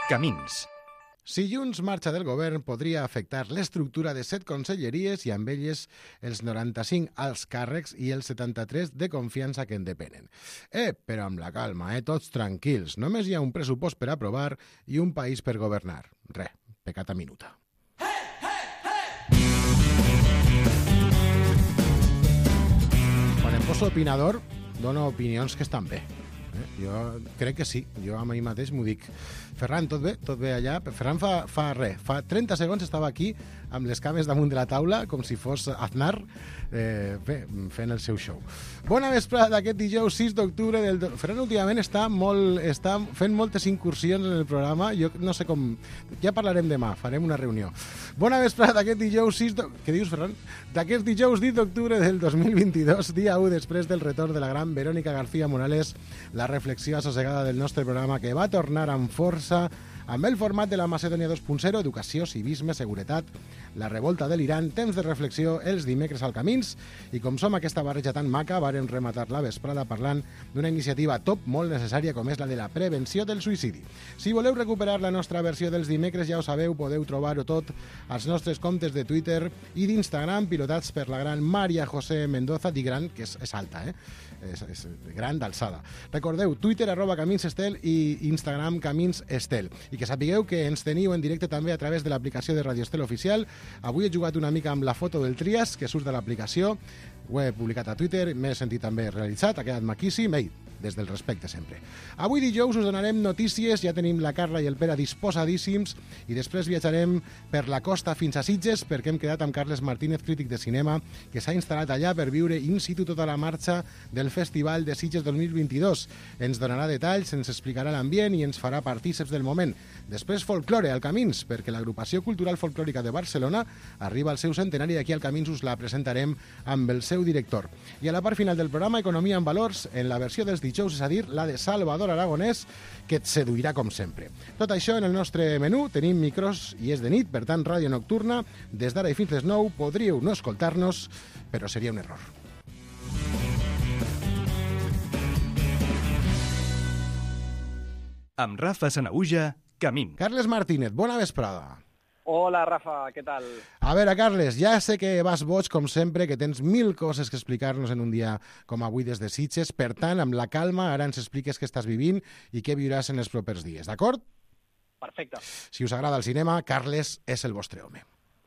Camins. Si Junts marxa del govern, podria afectar l'estructura de 7 conselleries i amb elles els 95 alts càrrecs i els 73 de confiança que en depenen. Però amb la calma, tots tranquils. Només hi ha un pressupost per aprovar i un país per governar. Pecata minuta. Quan em poso opinador, dono opinions que estan bé. Jo crec que sí, jo a mi mateix m'ho dic. Ferran, tot bé? Tot bé allà? Ferran fa 30 segons estava aquí amb les cames damunt de la taula com si fos Aznar fent el seu show. Bona vesprada d'aquest dijous 6 d'octubre Ferran últimament està fent moltes incursions en el programa. Jo no sé com... Ja parlarem demà, farem una reunió. Bona vesprada d'aquest dijous 6 d'octubre... Què dius, Ferran? D'aquest dijous 10 d'octubre del 2022, dia 1 després del retorn de la gran Verónica García Morales, la reflexió assossegada del nostre programa que va tornar amb força amb el format de la Macedònia 2.0, educació, civisme, seguretat, la revolta de l'Iran, temps de reflexió els dimecres al Camins, i com som aquesta barreja tan maca, vàrem rematar la vesprada parlant d'una iniciativa top molt necessària com és la de la prevenció del suïcidi. Si voleu recuperar la nostra versió dels dimecres, ja ho sabeu, podeu trobar-ho tot als nostres comptes de Twitter i d'Instagram, pilotats per la gran Maria José Mendoza, di gran, que és alta, és gran d'alçada. Recordeu, Twitter @CaminsEstel i Instagram CaminsEstel. I que sapigueu que ens teniu en directe també a través de l'aplicació de Radio Estel Oficial. Avui he jugat una mica amb la foto del Trias, que surt de l'aplicació. Ho he publicat a Twitter, m'he sentit també realitzat, ha quedat maquíssim. Des del respecte sempre. Avui dijous us donarem notícies, ja tenim la Carla i el Pere disposadíssims i després viatjarem per la costa fins a Sitges perquè hem quedat amb Carles Martínez, crític de cinema, que s'ha instal·lat allà per viure in situ tota la marxa del Festival de Sitges 2022. Ens donarà detalls, ens explicarà l'ambient i ens farà partíceps del moment. Després folklore al Camins, perquè l'agrupació cultural folclòrica de Barcelona arriba al seu centenari i aquí al Camins us la presentarem amb el seu director. I a la part final del programa, Economia en Valors, en la versió dels dijous, és a dir, la de Salvador Aragonès, que et seduirà com sempre. Tot això en el nostre menú, tenim micros i és de nit, per tant, ràdio nocturna, des d'ara i fins les 9, podríeu no escoltar-nos, però seria un error. Amb Rafa Sanaüja, Camins. Carles Martínez, bona vesprada. Hola, Rafa, què tal? A veure, Carles, ja sé que vas boig, com sempre, que tens 1000 coses que explicar-nos en un dia com avui des de Sitges. Per tant, amb la calma, ara ens expliques què estàs vivint i què viuràs en els propers dies, d'acord? Perfecte. Si us agrada el cinema, Carles és el vostre home.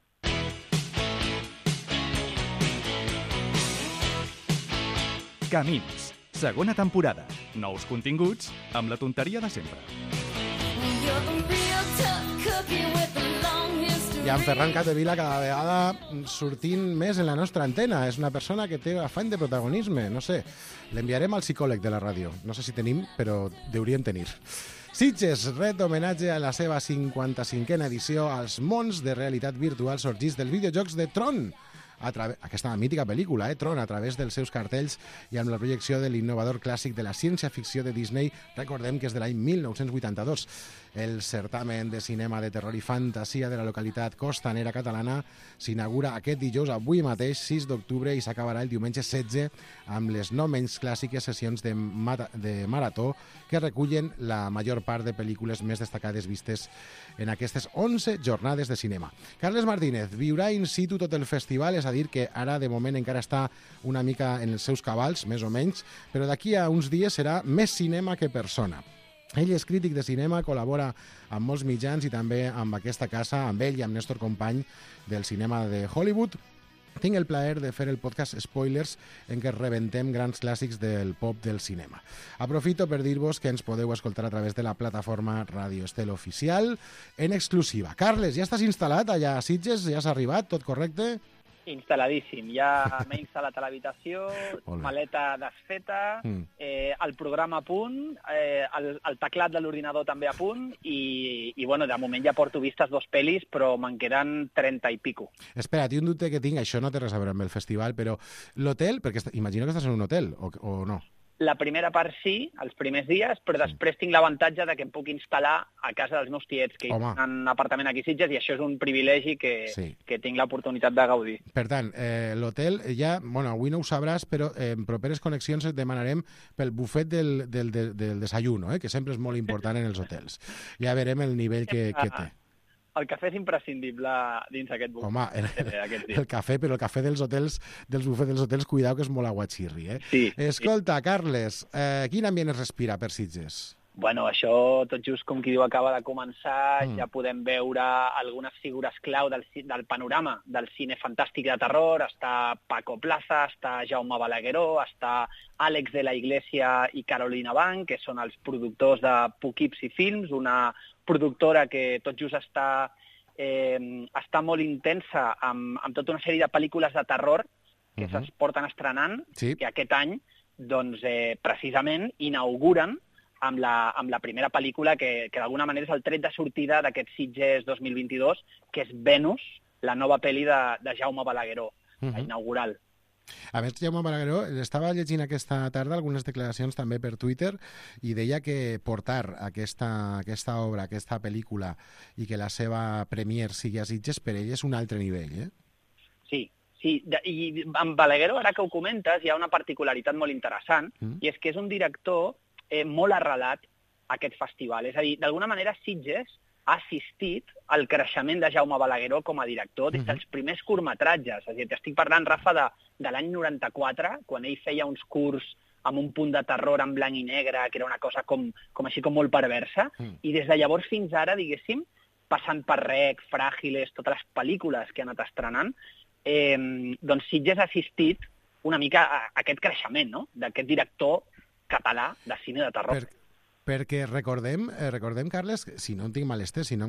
Camins, segona temporada. Nous continguts amb la tonteria de sempre. I en Ferran Capdevila cada vegada sortint més en la nostra antena. És una persona que té afany de protagonisme. No sé, l'enviarem al psicòleg de la ràdio. No sé si tenim, però hauríem tenir. Sitges ret homenatge a la seva 55a edició als mons de realitat virtual sorgits dels videojocs de Tron. Aquesta mítica pel·lícula, Tron, a través dels seus cartells i amb la projecció de l'innovador clàssic de la ciència-ficció de Disney, recordem que és de l'any 1982. El certamen de cinema de terror i fantasia de la localitat costanera catalana s'inaugura aquest dijous, avui mateix, 6 d'octubre, i s'acabarà el diumenge 16 amb les no menys clàssiques sessions de marató que recullen la major part de pel·lícules més destacades vistes en aquestes 11 jornades de cinema. Carles Martínez viurà in situ tot el festival, és a dir, que ara de moment encara està una mica en els seus cabals, més o menys, però d'aquí a uns dies serà més cinema que persona. Ell és crític de cinema, col·labora amb molts mitjans i també amb aquesta casa, amb ell i amb Néstor Company del cinema de Hollywood. Tinc el plaer de fer el podcast Spoilers en què rebentem grans clàssics del pop del cinema. Aprofito per dir-vos que ens podeu escoltar a través de la plataforma Radio Estel Oficial en exclusiva. Carles, ja estàs instal·lat allà a Sitges? Ja has arribat? Tot correcte? Instal·ladíssim. Ja m'he instal·lat a l'habitació, maleta desfeta, el programa a punt, el teclat de l'ordinador també a punt i bueno, de moment ja porto vistes 2 pel·lis, però me'n queden 30 i pico. Espera't, un dubte que tinc, això no té res a veure amb el festival, però l'hotel, perquè imagino que estàs en un hotel, o no? la primera part sí, els primers dies, però després tinc l'avantatge de que em puc instal·lar a casa dels meus tiets, que hi tenen un apartament aquí a Sitges, i això és un privilegi que tinc l'oportunitat de gaudir. Per tant, l'hotel ja, bueno, avui no ho sabràs, però en properes connexions et demanarem pel bufet del desayuno, que sempre és molt important en els hotels. Ja verem el nivell que té. El cafè és imprescindible dins aquest bufet. Home, el cafè, però el cafè dels hotels, dels bufets dels hotels, cuidao que és molt aguachirri, Sí. Escolta, Carles, quin ambient es respira per Sitges? Bueno, això tot just com qui diu acaba de començar, ja podem veure algunes figures clau del panorama del cine fantàstic de terror. Està Paco Plaza, està Jaume Balagueró, està Àlex de la Iglesia i Carolina Banc, que són els productors de Poughkeepsie Films, una productora que tot just està molt intensa amb tota una sèrie de pel·lícules de terror que se'ls porten estrenant, que aquest any, doncs, precisament, inauguren amb la primera pel·lícula que d'alguna manera és el tret de sortida d'aquest Sitges 2022, que és Venus, la nova pel·li de Jaume Balagueró, la inaugural. A més, Jaume Balagueró, estava llegint aquesta tarda algunes declaracions també per Twitter i deia que portar aquesta obra, aquesta pel·lícula, i que la seva premier sigui a Sitges, per ell és un altre nivell, Sí, i amb Balagueró, ara que ho comentes, hi ha una particularitat molt interessant, i és que és un director molt arrelat a aquest festival. És a dir, d'alguna manera Sitges ha assistit al creixement de Jaume Balagueró com a director des dels primers curtmetratges. És a dir, t'estic parlant, Rafa, de l'any 94, quan ell feia uns curts amb un punt de terror en blanc i negre, que era una cosa com molt perversa, i des de llavors fins ara, diguéssim, passant per Rec, Fràgiles, totes les pel·lícules que ha anat estrenant, doncs Sitges ha assistit una mica a aquest creixement, no?, d'aquest director català de cine de terror. Perquè recordem, Carles, si no en tinc malentès, si no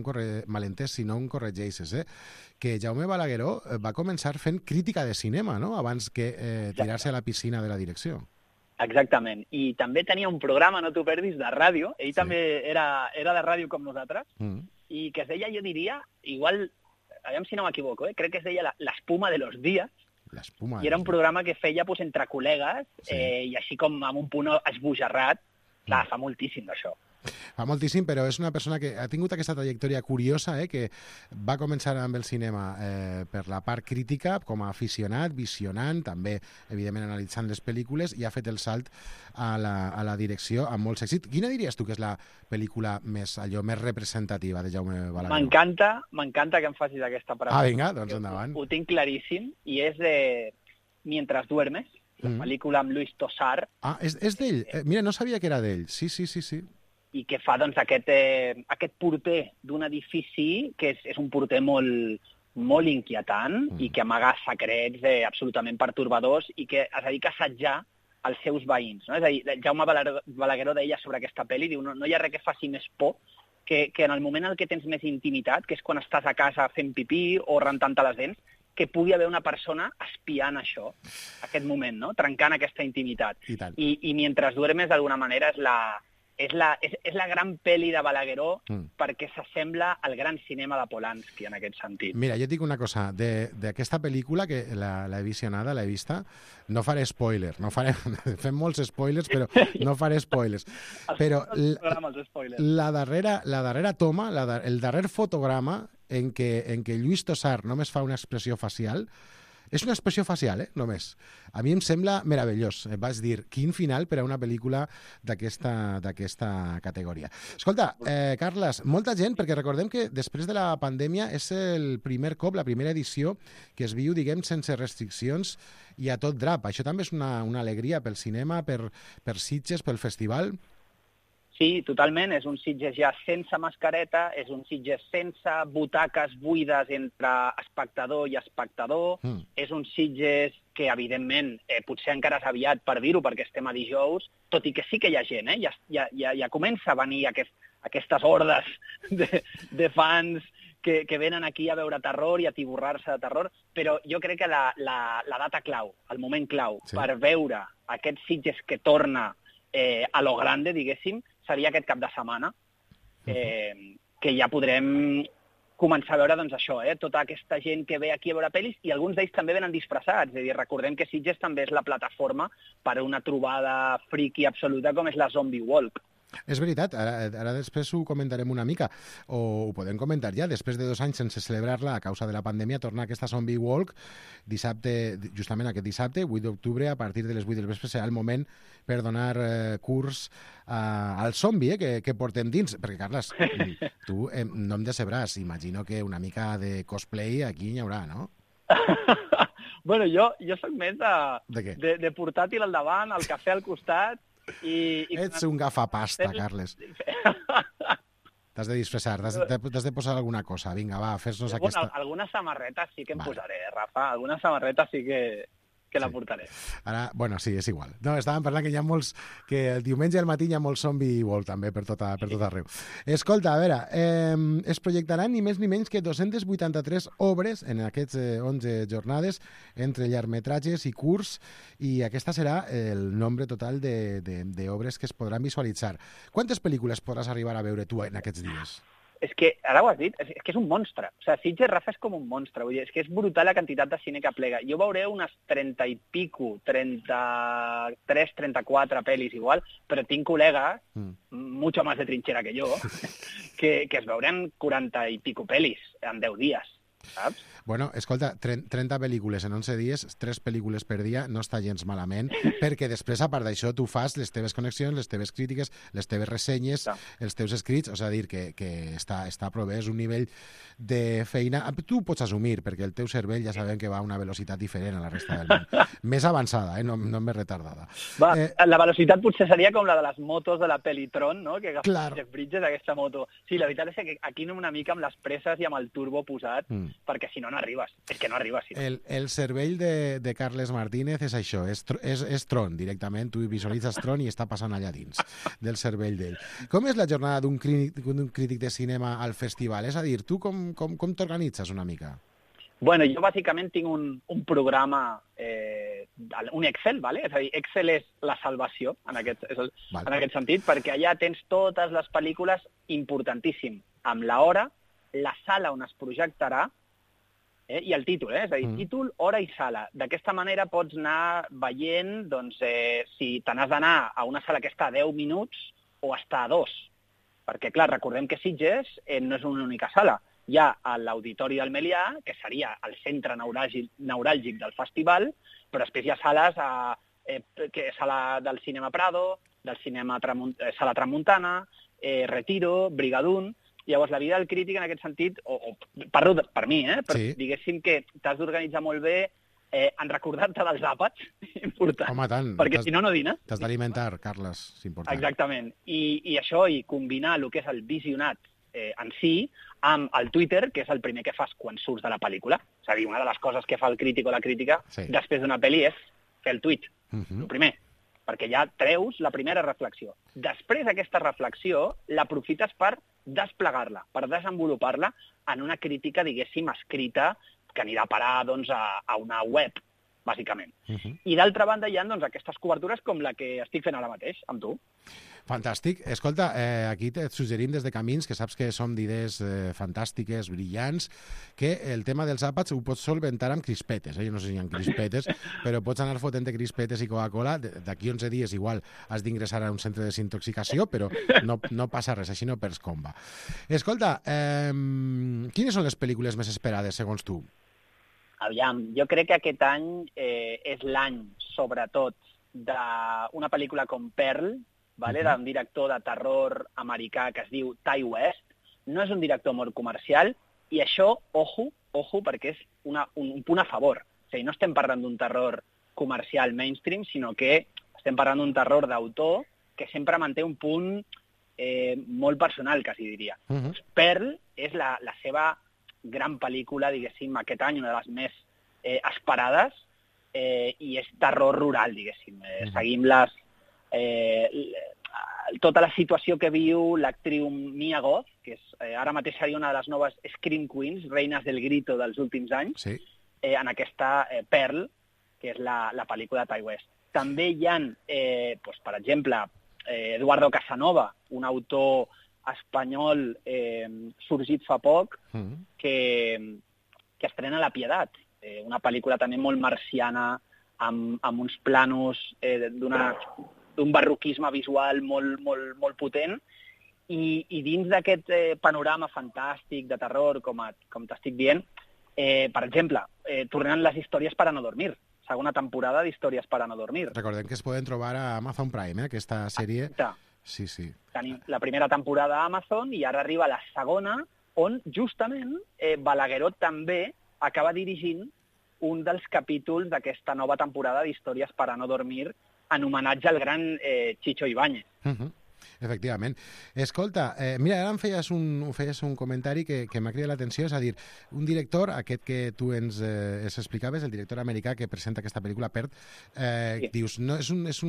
em corregeixes, que Jaume Balagueró va començar fent crítica de cinema, no?, abans que tirar-se a la piscina de la direcció. Exactament. I també tenia un programa, no t'ho perdis, de ràdio. Ell també era de ràdio com nosaltres, i que es deia, jo diria, igual, aviam si no m'equivoco, crec que es deia l'espuma de los días, i era un programa que feia entre col·legues, i així com amb un punt esbojarrat. Clar, fa moltíssim d'això. Fa moltíssim, però és una persona que ha tingut aquesta trajectòria curiosa, que va començar amb el cinema per la part crítica, com a aficionat, visionant, també, evidentment, analitzant les pel·lícules, i ha fet el salt a la direcció amb molts èxits. Quina diries tu que és la pel·lícula més representativa de Jaume Balagueró? M'encanta que em facis aquesta pregunta. Vinga, doncs endavant. Ho tinc claríssim, i és de Mientras duermes, la pel·lícula amb Luis Tosar. És d'ell? Mira, no sabia que era d'ell. Sí. I que fa doncs, aquest porter d'un edifici que és un porter molt inquietant i que amaga secrets absolutament pertorbadors i que es dedica a assetjar els seus veïns. No? És a dir, Jaume Balagueró deia sobre aquesta pel·li, diu, no hi ha res que faci més por que en el moment en què tens més intimitat, que és quan estàs a casa fent pipí o rentant-te les dents, que pugui haver una persona espiant això, aquest moment, no? Trencant aquesta intimitat. I Mientras duermes, d'alguna manera, és la gran pel·li de Balagueró perquè s'assembla al gran cinema de Polanski, en aquest sentit. Mira, jo et dic una cosa, d'aquesta pel·lícula, que l'he visionada, l'he vista, no faré spoiler, fem molts spoilers, però no faré spoilers. Però la darrera toma, el darrer fotograma en què Lluís Tosar només fa una expressió facial, és una expressió facial, només. A mi em sembla meravellós. Vaig dir, quin final per a una pel·lícula d'aquesta categoria. Escolta, Carles, molta gent, perquè recordem que després de la pandèmia és el primer cop, la primera edició que es viu, diguem, sense restriccions i a tot drap. Això també és una alegria pel cinema, per Sitges, pel festival. Sí, totalment. És un Sitges ja sense mascareta, és un Sitges sense butaques buides entre espectador i espectador, és un Sitges que, evidentment, potser encara és aviat per dir-ho perquè estem a dijous, tot i que sí que hi ha gent, ja comença a venir aquestes hordes de fans que venen aquí a veure terror i a tiborrar-se de terror, però jo crec que la data clau, el moment clau, per veure aquest Sitges que torna a lo grande, diguéssim, seria aquest cap de setmana, que ja podrem començar a veure doncs, això, tota aquesta gent que ve aquí a veure pel·lis, i alguns d'ells també venen disfressats. És a dir, recordem que Sitges també és la plataforma per a una trobada friki absoluta com és la Zombie Walk. És veritat, ara després ho comentarem una mica, o ho podem comentar ja, després de 2 anys sense celebrar-la a causa de la pandèmia, torna aquesta Zombie Walk dissabte, justament aquest dissabte, 8 d'octubre, a partir de les 8 del vespre, serà el moment per donar curs al zombi que portem dins, perquè, Carles, tu no em decebràs, imagino que una mica de cosplay aquí hi haurà, no? Bueno, jo soc més de portàtil al davant, el cafè al costat. Ets un gafapasta, Carles. T'has de disfressar, t'has de posar alguna cosa. Vinga, va, fes-nos aquesta... Alguna samarreta sí que em posaré, Rafa. Alguna samarreta sí que la portaré. Ara, bueno, sí, és igual. No, estàvem parlant que hi ha molts... que el diumenge al matí hi ha molt Zombie World també per tot arreu. Escolta, a veure, es projectaran ni més ni menys que 283 obres en aquests 11 jornades entre llargmetratges i curts, i aquesta serà el nombre total d'obres que es podran visualitzar. Quantes pel·lícules podràs arribar a veure tu en aquests dies? És que, ara ho has dit, és que és un monstre. O sigui, Sitges, Rafa, és com un monstre. Vull dir, és que és brutal la quantitat de cine que plega. Jo veuré unes 30 i pico, 33, 34 pel·lis igual, però tinc col·legues, mucho más de trinchera que jo, que es veuran 40 i pico pel·lis en 10 dies, saps? Bueno, escolta, 30 pel·lícules en 11 dies, 3 pel·lícules per dia, no està gens malament, perquè després, a part d'això, tu fas les teves connexions, les teves crítiques, les teves ressenyes, els teus escrits, o sigui, que està prou bé, és un nivell de feina. Tu ho pots assumir, perquè el teu cervell ja sabem que va a una velocitat diferent a la resta del món. Més avançada, no més retardada. La velocitat potser seria com la de les motos de la Pelitron, no? Que agafes Jeff Bridges, aquesta moto. Sí, la veritat és que aquí anem una mica amb les presses i amb el turbo posat, perquè si no arribes. És que no arribes. Sí. El cervell de Carles Martínez és això, és Tron, directament. Tu visualitzes Tron i està passant allà dins del cervell d'ell. Com és la jornada d'un crític de cinema al festival? És a dir, tu com t'organitzes una mica? Bueno, jo bàsicament tinc un programa, un Excel, ¿vale? És a dir, Excel és la salvació en aquest sentit, perquè allà tens totes les pel·lícules importantíssim, amb l'hora, la sala on es projectarà, i el títol, és a dir, títol, hora i sala. D'aquesta manera pots anar veient doncs, si te n'has d'anar a una sala que està a 10 minuts o està a 2. Perquè, clar, recordem que Sitges no és una única sala. Hi ha l'Auditori del Melià, que seria el centre neuràlgic del festival, però després hi ha sales, sala del Cinema Prado, del Cinema Sala Tramuntana, Retiro, Brigadoon. Llavors, la vida del crític en aquest sentit, parlo per mi, però diguéssim que t'has d'organitzar molt bé en recordar-te dels àpats, important. Home, tant. Perquè si no, no dines. T'has d'alimentar, Carles, és important. Exactament. I això, i combinar el que és el visionat en si amb el Twitter, que és el primer que fas quan surts de la pel·lícula. És a dir, una de les coses que fa el crític o la crítica després d'una pel·li és fer el tuit, el primer, perquè ja treus la primera reflexió. Després aquesta reflexió l'aprofites per desplegar-la, per desenvolupar-la en una crítica, diguéssim, escrita, que anirà a parar doncs, a una web, bàsicament. I d'altra banda hi ha doncs, aquestes cobertures com la que estic fent ara mateix, amb tu. Fantàstic. Escolta, aquí et suggerim des de Camins, que saps que som d'idees fantàstiques, brillants, que el tema dels àpats ho pots solventar amb crispetes. Jo no sé si hi ha crispetes, però pots anar fotent-te crispetes i Coca-Cola. D'aquí 11 dies igual has d'ingressar a un centre de desintoxicació, però no passa res, així no perds comba. Escolta, quines són les pel·lícules més esperades, segons tu? Aviam, jo crec que aquest any és l'any, sobretot, d'una pel·lícula com Pearl, d'un director de terror americà que es diu Ty West. No és un director molt comercial, i això, ojo, perquè és un punt a favor. O sigui, no estem parlant d'un terror comercial mainstream, sinó que estem parlant d'un terror d'autor que sempre manté un punt molt personal, quasi diria. Pearl és la seva gran pel·lícula, diguéssim, aquest any, una de les més esperades, i és terror rural, diguéssim. Seguim tota la situació que viu l'actriu Mia Goth, que ara mateix seria una de les noves Scream Queens, reines del grito dels últims anys, en aquesta Pearl, que és la pel·lícula de Ty West. També hi ha, per exemple, Eduardo Casanova, un autor espanyol sorgit fa poc que estrena La Pietat, una pel·lícula també molt marciana, amb uns planos d'un barroquisme visual molt potent, i dins d'aquest panorama fantàstic de terror, com t'estic dient, per exemple, tornant les històries per a no dormir, segona temporada d'Històries per a no dormir. Recordem que es poden trobar a Amazon Prime, aquesta sèrie. Sí. Tenim la primera temporada a Amazon i ara arriba la segona, on justament Balagueró també acaba dirigint un dels capítols d'aquesta nova temporada d'Històries per a no dormir, en homenatge al gran Chicho Ibáñez. Efectivament. Escolta, mira, ara em feies un comentari que m'ha cridat l'atenció, és a dir, un director, aquest que tu ens explicaves, el director americà que presenta aquesta pel·lícula, Pert, dius, no, és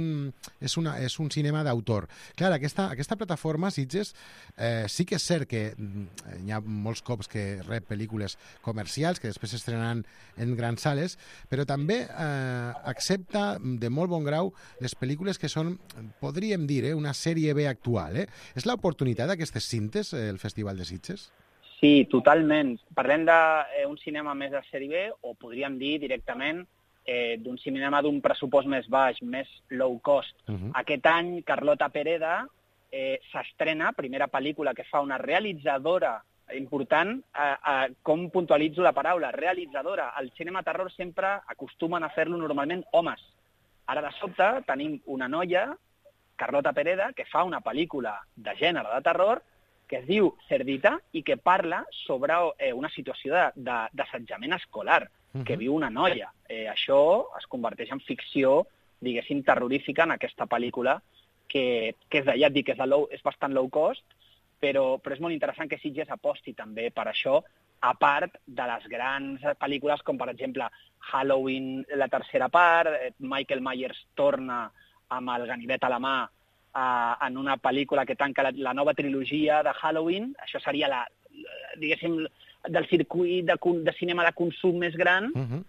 un cinema d'autor. Clar, aquesta plataforma, Sitges, sí que és cert que hi ha molts cops que rep pel·lícules comercials que després s'estrenaran en grans sales, però també accepta de molt bon grau les pel·lícules que són, podríem dir, una sèrie B actual. És l'oportunitat d'aquestes cintes, el Festival de Sitges? Sí, totalment. Parlem d'un cinema més de sèrie B, o podríem dir directament d'un cinema d'un pressupost més baix, més low cost. Aquest any, Carlota Pereda s'estrena, primera pel·lícula que fa una realitzadora important, com puntualitzo la paraula, realitzadora. Al cinema terror sempre acostumen a fer-lo normalment homes. Ara, de sobte, tenim una noia, Carlota Pereda, que fa una pel·lícula de gènere de terror que es diu Cerdita i que parla sobre una situació d'assetjament escolar que viu una noia. Això es converteix en ficció, diguéssim, terrorífica en aquesta pel·lícula que és ja et dic, és bastant low cost, però és molt interessant que Sitges aposti també per això, a part de les grans pel·lícules com, per exemple, Halloween, la tercera part, Michael Myers torna amb el ganivet a la mà en una pel·lícula que tanca la nova trilogia de Halloween. Això seria, diguéssim, del circuit de cinema de consum més gran,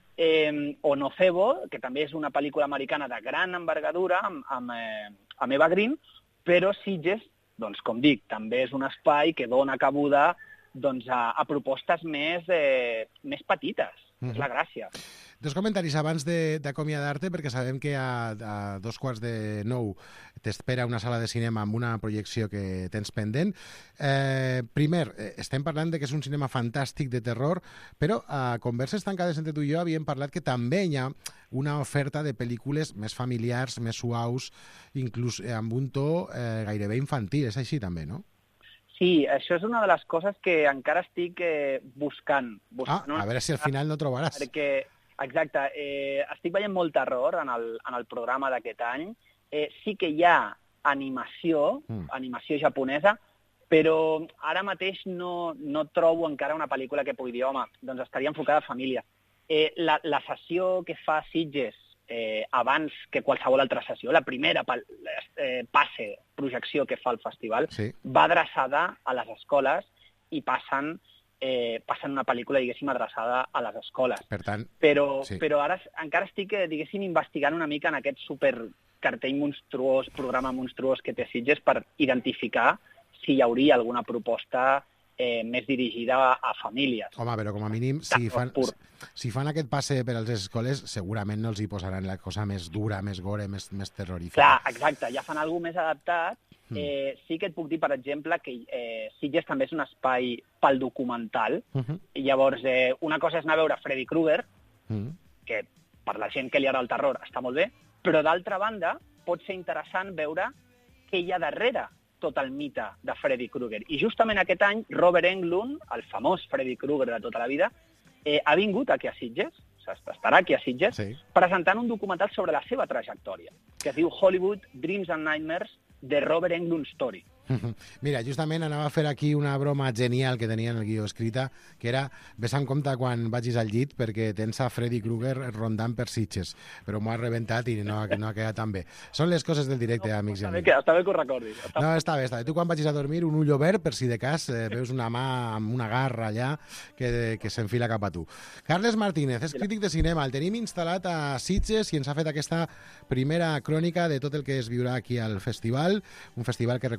o Nocebo, que també és una pel·lícula americana de gran envergadura, amb Eva Green, però Sitges, doncs, com dic, també és un espai que dona cabuda a propostes més petites. És la gràcia. Dos comentaris abans d'acomiadar-te, perquè sabem que a 8:45 t'espera una sala de cinema amb una projecció que tens pendent. Primer, estem parlant que és un cinema fantàstic de terror, però a converses tancades entre tu i jo havíem parlat que també hi ha una oferta de pel·lícules més familiars, més suaus, inclús amb un to gairebé infantil. És així també, no? Sí, això és una de les coses que encara estic buscant. A veure si al final no trobaràs. Perquè, exacte, estic veient molt terror en el programa d'aquest any. Sí que hi ha animació japonesa, però ara mateix no trobo encara una pel·lícula que pugui dir, home, doncs estaria enfocada a família. La sessió que fa Sitges abans que qualsevol altra sessió, la primera projecció que fa el festival, va adreçada a les escoles i passen una pel·lícula, diguéssim, adreçada a les escoles. Per tant, però ara encara estic, diguéssim, investigant una mica en aquest supercartell monstruós, programa monstruós que té Sitges per identificar si hi hauria alguna proposta més dirigida a famílies. Home, però com a mínim, si fan aquest passe per a les escoles, segurament no els hi posaran la cosa més dura, més gore, més terrorífica. Clar, exacte, ja fan alguna més adaptat. Sí que et puc dir, per exemple, que Sitges també és un espai pel documental. Llavors, una cosa és anar a veure Freddy Krueger, que per la gent que li agrada el terror està molt bé, però d'altra banda pot ser interessant veure què hi ha darrere tot el mite de Freddy Krueger. I justament aquest any, Robert Englund, el famós Freddy Krueger de tota la vida, ha vingut aquí a Sitges, estarà aquí a Sitges, presentant un documental sobre la seva trajectòria, que es diu Hollywood Dreams and Nightmares, The Robert Englund Story. Mira, justament anava a fer aquí una broma genial que tenia en el guió escrita, que era, ves en compte quan vagis al llit perquè tens a Freddy Krueger rondant per Sitges, però m'ho ha rebentat i no ha quedat tan bé. Són les coses del directe, amics i amics. Està bé que ho recordis. No, està bé. Tu quan vagis a dormir, un ull obert, per si de cas veus una mà amb una garra allà que s'enfila cap a tu. Carles Martínez és crític de cinema, el tenim instal·lat a Sitges i ens ha fet aquesta primera crònica de tot el que es viurà aquí al festival, un festival que recupera normalment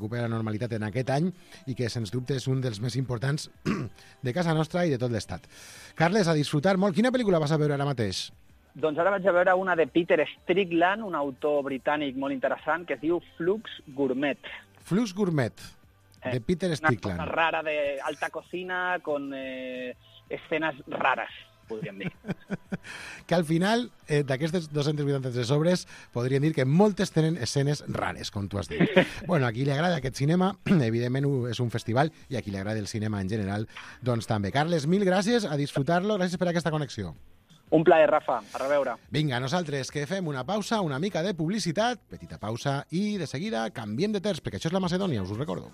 normalitat en aquest any i que, sens dubte, és un dels més importants de casa nostra i de tot l'Estat. Carles, a disfrutar molt. Quina pel·lícula vas a veure ara mateix? Doncs ara vaig a veure una de Peter Strickland, un autor britànic molt interessant, que es diu Flux Gourmet. Flux Gourmet, de Peter Strickland. Una cosa rara de alta cocina con escenes rares, podríem dir. Que al final, d'aquestes 283 obres, podríem dir que moltes tenen escenes rares, com tu has dit. Bueno, a qui li agrada aquest cinema, evidentment és un festival, i a qui li agrada el cinema en general, doncs també. Carles, mil gràcies, a disfrutar-lo, gràcies per aquesta connexió. Un plaer, Rafa. A reveure. Vinga, nosaltres que fem una pausa, una mica de publicitat, petita pausa, i de seguida canviem de terç, perquè això és la Macedònia, us ho recordo.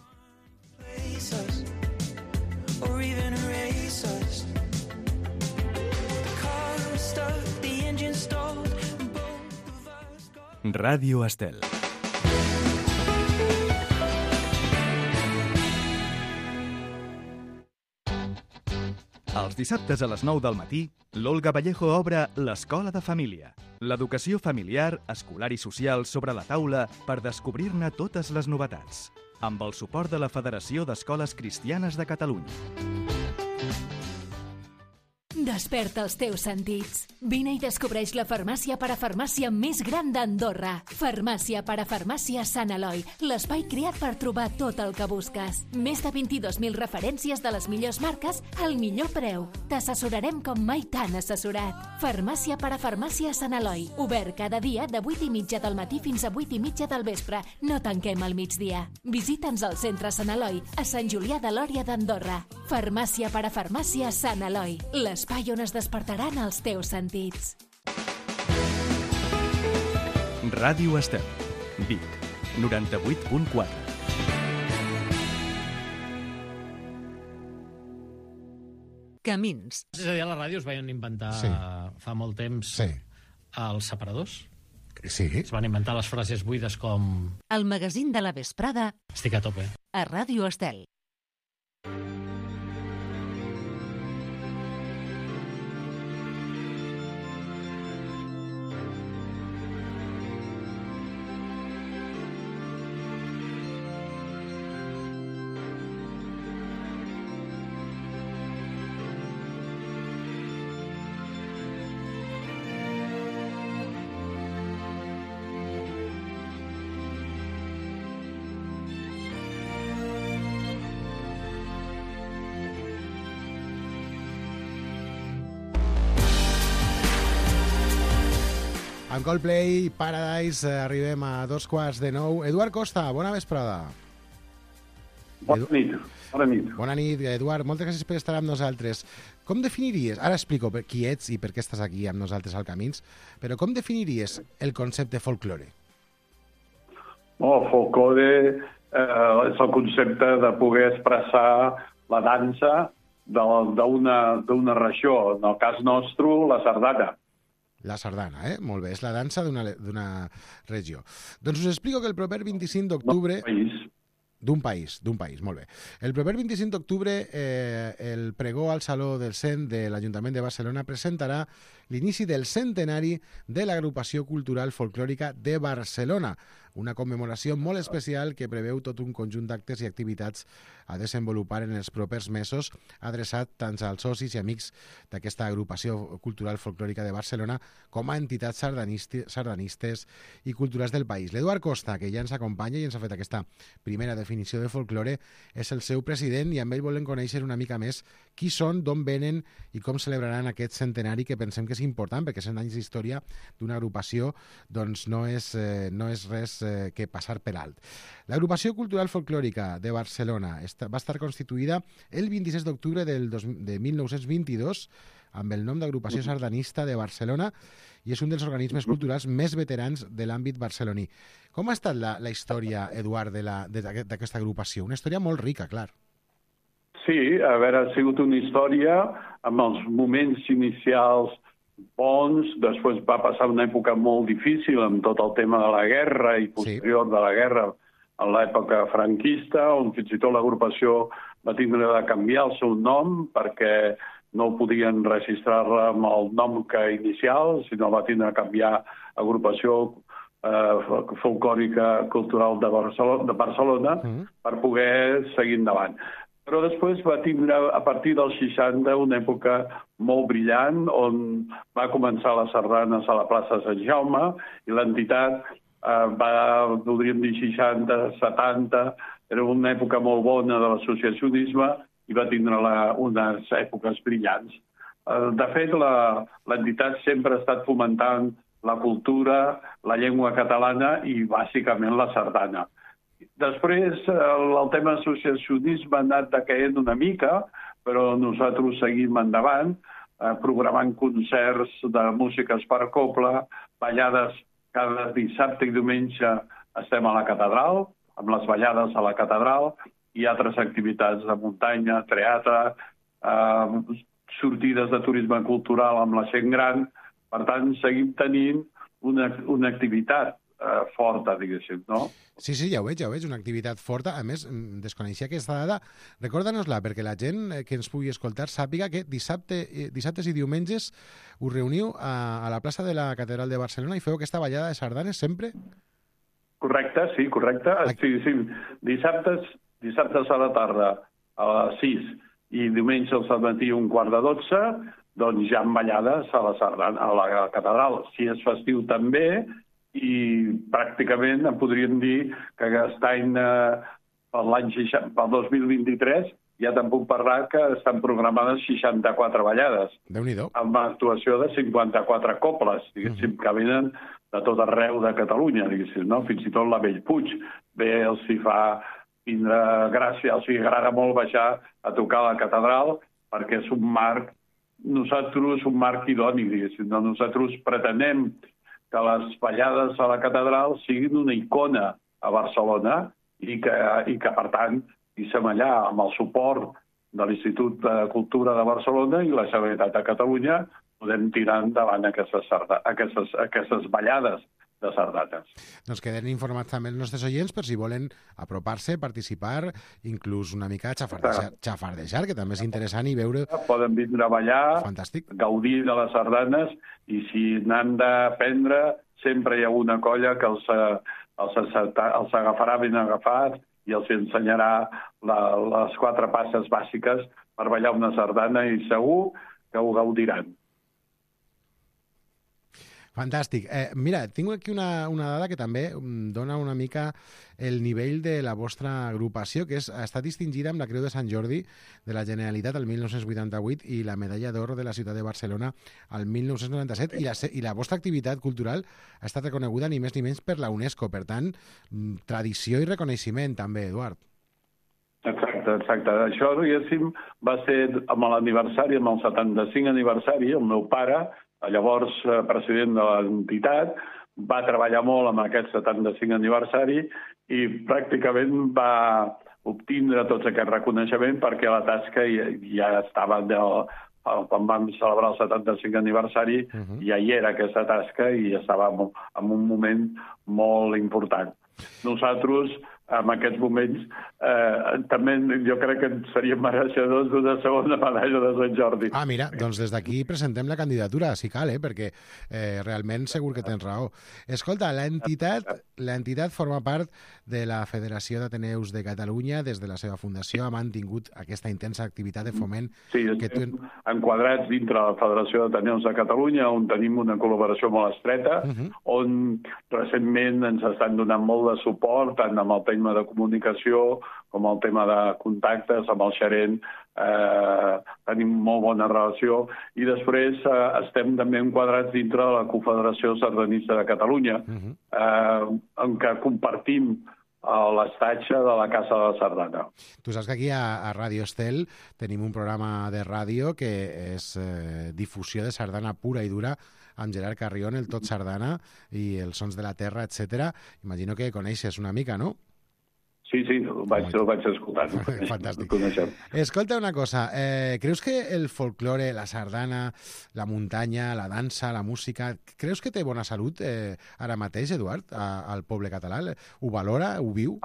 Ràdio Estel. Els dissabtes a les 9 del matí, l'Olga Vallejo obre l'Escola de Família. L'educació familiar, escolar i social sobre la taula per descobrir-ne totes les novetats. Amb el suport de la Federació d'Escoles Cristianes de Catalunya. Desperta els teus sentits. Vine i descobreix la farmàcia parafarmàcia més gran d'Andorra. Farmàcia parafarmàcia Sant Eloi, l'espai creat per trobar tot el que busques. Més de 22.000 referències de les millors marques al millor preu. T'assessorarem com mai t'han assessorat. Farmàcia parafarmàcia Sant Eloi, obert cada dia de 8:30 del matí fins a 8:30 del vespre. No tanquem al migdia. Visita'ns al centre Sant Eloi, a Sant Julià de Lòria d'Andorra. Farmàcia parafarmàcia Sant Eloi, l'espai on es despertaran els teus sentits. Ràdio Estel, Vic, 98.4. Camins. És a dir, a la ràdio es van inventar fa molt temps els separadors. Sí. Es van inventar les frases buides com... El magazín de la vesprada. Estic a tope. A Ràdio Estel. Amb Coldplay, Paradise, arribem a 8:45. Eduard Costa, bona vesprada. Bona nit. Bona nit, Eduard. Moltes gràcies per estar amb nosaltres. Com definiries, ara explico qui ets i per què estàs aquí amb nosaltres al Camins, però com definiries el concepte folklore? Folklore és el concepte de poder expressar la dansa d'una regió, en el cas nostre, la sardana. La sardana, molt bé. És la dansa d'una regió. Doncs us explico que el proper 25 d'octubre... D'un país, molt bé. El proper 25 d'octubre el pregó al Saló del Cent de l'Ajuntament de Barcelona presentarà l'inici del centenari de l'Agrupació Cultural Folclòrica de Barcelona, una commemoració molt especial que preveu tot un conjunt d'actes i activitats a desenvolupar en els propers mesos, adreçat tant als socis i amics d'aquesta Agrupació Cultural Folclòrica de Barcelona com a entitats sardanistes i culturals del país. L'Eduard Costa, que ja ens acompanya i ens ha fet aquesta primera definició de folklore, és el seu president i amb ell volem conèixer una mica més qui són, d'on venen i com celebraran aquest centenari, que pensem que és important, perquè 100 anys d'història d'una agrupació doncs no és res que passar per alt. L'Agrupació Cultural Folclòrica de Barcelona va estar constituïda el 26 d'octubre de 1922 amb el nom d'Agrupació Sardanista de Barcelona i és un dels organismes culturals més veterans de l'àmbit barceloní. Com ha estat la història, Eduard, d'aquesta agrupació? Una història molt rica, clar. Sí, a veure, ha sigut una història amb els moments inicials bons, després va passar una època molt difícil amb tot el tema de la guerra i posterior de la guerra en l'època franquista, on fins i tot l'agrupació va tindre de canviar el seu nom perquè no podien registrar-la amb el nom que inicial, sinó va tindre de canviar agrupació folclòrica cultural de Barcelona per poder seguir endavant. Però després va tindre, a partir dels 60, una època molt brillant, on va començar les sardanes a la plaça Sant Jaume, i l'entitat podríem dir 60, 70, era una època molt bona de l'associacionisme i va tindre unes èpoques brillants. De fet, l'entitat sempre ha estat fomentant la cultura, la llengua catalana i, bàsicament, la sardana. Després, el tema associacionisme ha anat decaent una mica, però nosaltres seguim endavant, programant concerts de músiques per coble, ballades cada dissabte i diumenge estem a la catedral, amb les ballades a la catedral, i altres activitats de muntanya, teatre, sortides de turisme cultural amb la gent gran. Per tant, seguim tenint una activitat forta, diguéssim, no? Sí, ja ho veig, una activitat forta. A més, desconeixia aquesta dada. Recorda-nos-la, perquè la gent que ens pugui escoltar sàpiga que dissabtes i diumenges us reuniu a la plaça de la Catedral de Barcelona i feu aquesta ballada de sardanes sempre? Correcte, sí, correcte. Sí. Dissabtes a la tarda a les 6 i diumenges al matí 11:45, doncs hi ha ballades a la catedral. Si és festiu també, i pràcticament podríem dir que aquest any, pel 2023, ja te'n puc parlar que estan programades 64 ballades. Déu-n'hi-do. Amb l'actuació de 54 cobles, diguéssim, que venen de tot arreu de Catalunya, diguéssim, no? Fins i tot la Bellpuig. Bé, els hi fa tindre gràcia, els hi agrada molt baixar a tocar a la catedral, perquè és un marc idoni, diguéssim. Nosaltres pretenem que les ballades a la catedral siguin una icona a Barcelona i que per tant, som allà amb el suport de l'Institut de Cultura de Barcelona i la Generalitat de Catalunya, podem tirar endavant aquestes ballades de sardanes. Doncs queden informats també els nostres oients per si volen apropar-se, participar, inclús una mica xafardejar, que també és interessant, i veure... Poden vindre a ballar, gaudir de les sardanes, i si n'han d'aprendre, sempre hi ha una colla que els agafarà ben agafats i els ensenyarà les 4 passes bàsiques per ballar una sardana, i segur que ho gaudiran. Fantàstic. Mira, tinc aquí una dada que també dona una mica el nivell de la vostra agrupació, que ha estat distingida amb la Creu de Sant Jordi de la Generalitat el 1988 i la Medalla d'Or de la Ciutat de Barcelona el 1997, i la vostra activitat cultural ha estat reconeguda ni més ni menys per la UNESCO. Per tant, tradició i reconeixement també, Eduard. Exacte. Això, diguéssim, va ser amb l'aniversari, amb el 75 aniversari, el meu pare, llavors president de l'entitat, va treballar molt amb aquest 75 aniversari i pràcticament va obtindre tots aquest reconeixement, perquè la tasca ja estava, quan vam celebrar el 75 aniversari, ja hi era aquesta tasca i estava en un moment molt important. Nosaltres, en aquests moments, també jo crec que seríem mereixedors d'una segona medalla de Sant Jordi. Mira, doncs des d'aquí presentem la candidatura, si cal, perquè realment segur que tens raó. Escolta, l'entitat forma part de la Federació d'Ateneus de Catalunya. Des de la seva fundació ha mantingut aquesta intensa activitat de foment. Sí, estem enquadrats dintre la Federació d'Ateneus de Catalunya, on tenim una col·laboració molt estreta, on recentment ens estan donant molt de suport, tant amb el tema de comunicació com el tema de contactes amb el gerent. Tenim molt bona relació, i després estem també enquadrats dintre de la Confederació Sardanista de Catalunya, en què compartim l'estatge de la Casa de la Sardana. Tu saps que aquí a Ràdio Estel tenim un programa de ràdio que és difusió de sardana pura i dura, amb Gerard Carrion, el Tot Sardana i els Sons de la Terra, etc. Imagino que coneixes una mica, no? Sí, el vaig escoltar. Fantàstic. Escolta una cosa, creus que el folklore, la sardana, la muntanya, la dansa, la música, creus que té bona salut ara mateix, Eduard, al poble català? Ho valora, ho viu?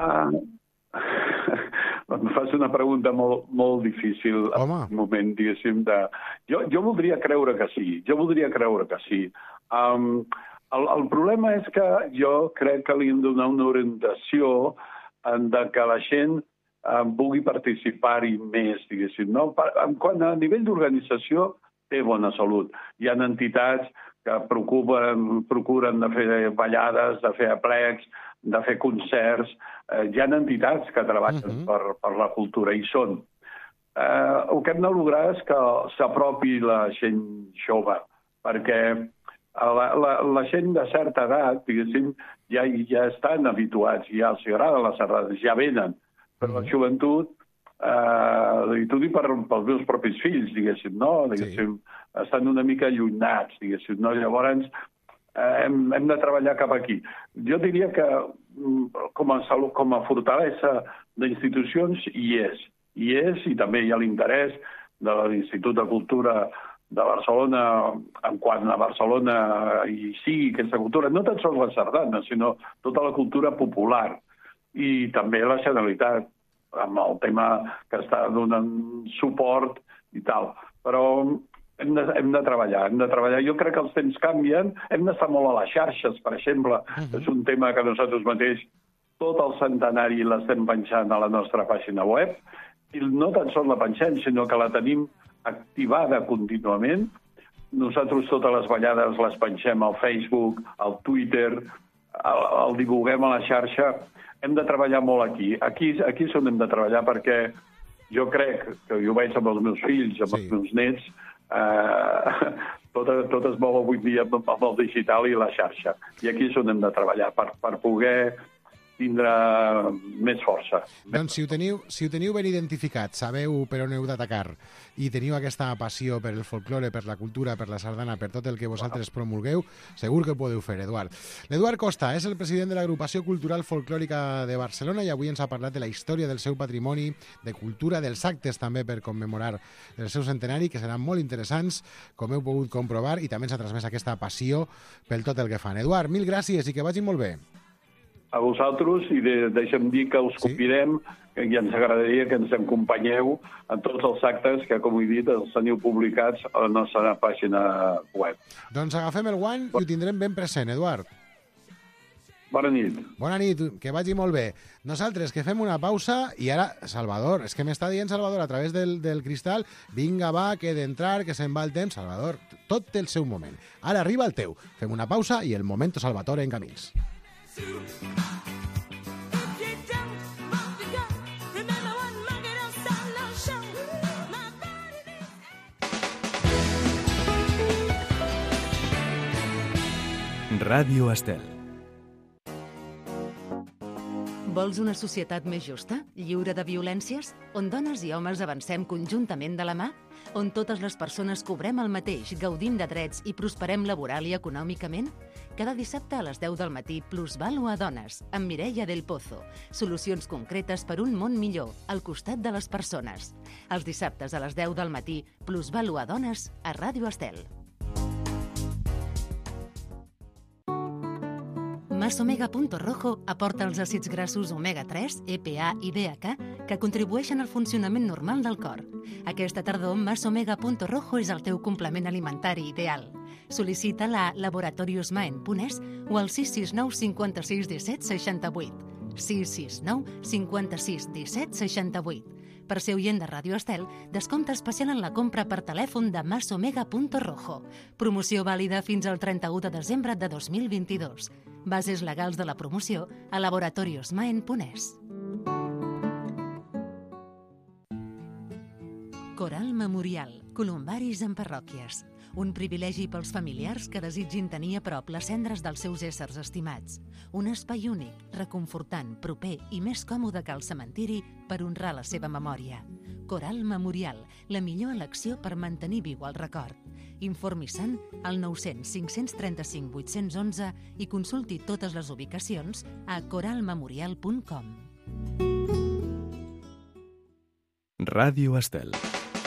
Em fas una pregunta molt difícil en un moment, diguéssim, de... Jo voldria creure que sí, El problema és que jo crec que li hem de donar una orientació de que la gent pugui participar-hi més, diguéssim. No? Quan a nivell d'organització té bona salut. Hi ha entitats que procuren de fer ballades, de fer aplecs, de fer concerts. Hi ha entitats que treballen per la cultura, i són. El que hem de lograr és que s'apropi la gent jove, perquè la gent de certa edat, diguéssim, ja estan habituats, ja els agrada les sardana, ja venen. Però la joventut, i t'ho dic pels meus propis fills, diguéssim, no? Diguéssim, estan una mica allunyats, diguéssim, no? Llavors, hem de treballar cap aquí. Jo diria que com a fortalesa d'institucions hi és, i també hi ha l'interès de l'Institut de Cultura de Barcelona en quant a Barcelona hi sigui aquesta cultura, no tan sols la sardana, sinó tota la cultura popular, i també la Generalitat, amb el tema que està donant suport i tal. Però hem de treballar. Jo crec que els temps canvien, hem d'estar molt a les xarxes, per exemple. És un tema que nosaltres mateix, tot el centenari l'estem penjant a la nostra pàgina web, i no tan sols la penjem, sinó que la tenim activada contínuament. Nosaltres totes les ballades les pengem al Facebook, al Twitter, el divulguem a la xarxa. Hem de treballar molt aquí. Aquí és on hem de treballar, perquè jo crec, que jo ho veig amb els meus fills, amb els meus nets, tot es mou avui dia amb el digital i la xarxa. I aquí és on hem de treballar, per poder tindre més força. Doncs si ho teniu ben identificat, sabeu per on heu d'atacar i teniu aquesta passió per el folklore, per la cultura, per la sardana, per tot el que vosaltres promulgueu, segur que ho podeu fer, Eduard. L'Eduard Costa és el president de l'Agrupació Cultural Folclòrica de Barcelona i avui ens ha parlat de la història del seu patrimoni, de cultura, dels actes també per commemorar el seu centenari, que seran molt interessants, com heu pogut comprovar, i també ens ha transmès aquesta passió pel tot el que fan. Eduard, mil gràcies i que vagi molt bé. A vosaltres, i deixa'm dir que us convidem, i ens agradaria que ens acompanyeu en tots els actes que, com he dit, els teniu publicats a la nostra pàgina web. Doncs agafem el guant i ho tindrem ben present, Eduard. Bona nit. Bona nit, que vagi molt bé. Nosaltres que fem una pausa i ara, Salvador, és que m'està dient Salvador a través del cristal, vinga, va, que he d'entrar, que se'n va el temps. Salvador, tot té el seu moment. Ara arriba el teu. Fem una pausa i el Momento Salvatore en camins. Ràdio Estel. Vols una societat més justa, lliure de violències, on dones i homes avancem conjuntament de la mà? On totes les persones cobrem el mateix, gaudint de drets i prosperem laboral i econòmicament? Cada dissabte a les 10 del matí, Plusvalu a Dones, amb Mireia del Pozo. Solucions concretes per un món millor, al costat de les persones. Els dissabtes a les 10 del matí, Plusvalu a Dones, a Ràdio Estel. Masomega.rojo aporta els àcids grassos omega-3, EPA i DHA que contribueixen al funcionament normal del cor. Aquesta tardor, Masomega.rojo és el teu complement alimentari ideal. Sol·licita-la a laboratoriosmaen.es o al 669 56 17 68. 669 56 17 68. Per ser oient de Ràdio Estel, descompte especial en la compra per telèfon de Masomega.rojo. Promoció vàlida fins al 31 de desembre de 2022. Bases legals de la promoció a laboratoriosmaen.es. Coral Memorial. Columbaris en parròquies. Un privilegi pels familiars que desitgin tenir a prop les cendres dels seus éssers estimats. Un espai únic, reconfortant, proper i més còmode que el cementiri per honrar la seva memòria. Coral Memorial, la millor elecció per mantenir viu el record. Informi-se'n al 900 535 811 i consulti totes les ubicacions a coralmemorial.com. Ràdio Estel.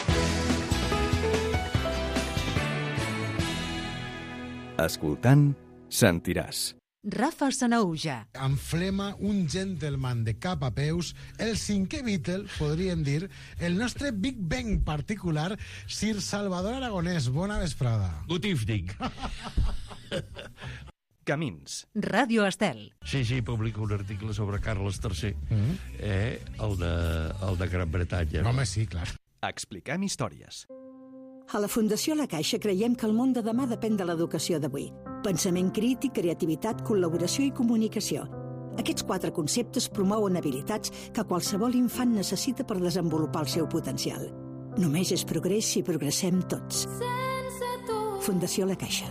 Escoltant, sentiràs. Rafa Sanahuja. Amb flema, un gentleman de cap a peus, el cinquè Beatle, podríem dir, el nostre Big Bang particular, Sir Salvador Aragonès. Bona vesprada. Good evening. Camins. Ràdio Estel. Sí, publico un article sobre Carles III, el de Gran Bretanya. Home, sí, clar. Expliquem històries. A la Fundació La Caixa creiem que el món de demà depèn de l'educació d'avui. Pensament crític, creativitat, col·laboració i comunicació. Aquests 4 conceptes promouen habilitats que qualsevol infant necessita per desenvolupar el seu potencial. Només és progrés si progressem tots. Fundació La Caixa.